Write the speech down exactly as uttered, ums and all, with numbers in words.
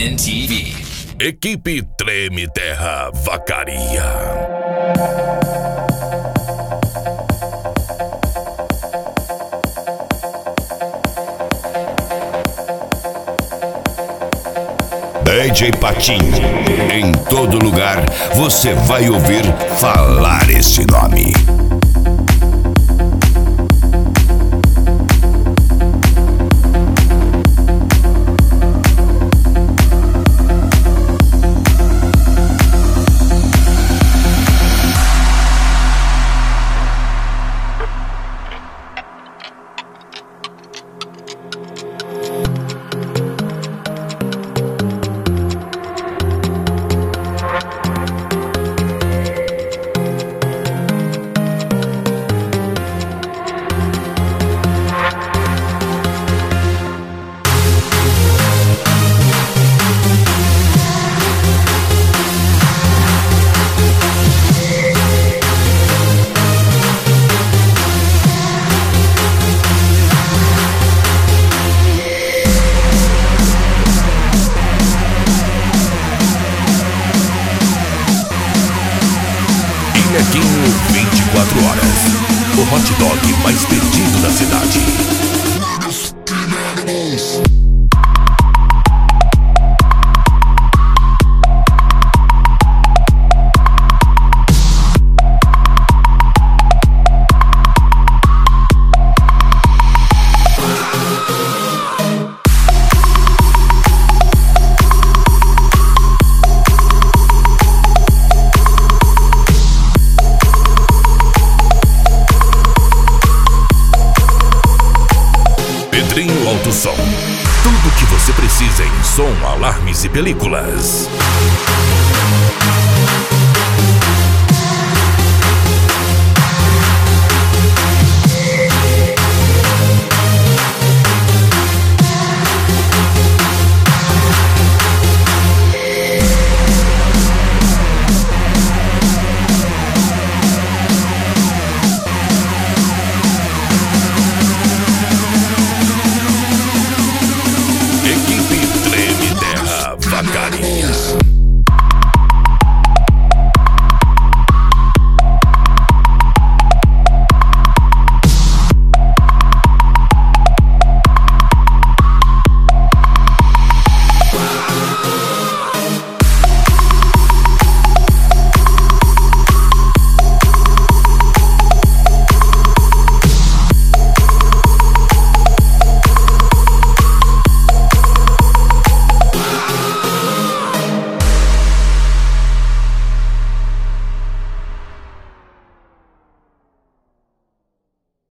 Canon T V. Equipe Treme Terra Vacaria. D J Patinho, em todo lugar você vai ouvir falar esse nome. Nequinho vinte e quatro horas, o hot dog mais pedido da cidade. Pedrinho Alto Som. Tudo que você precisa em som, alarmes e películas.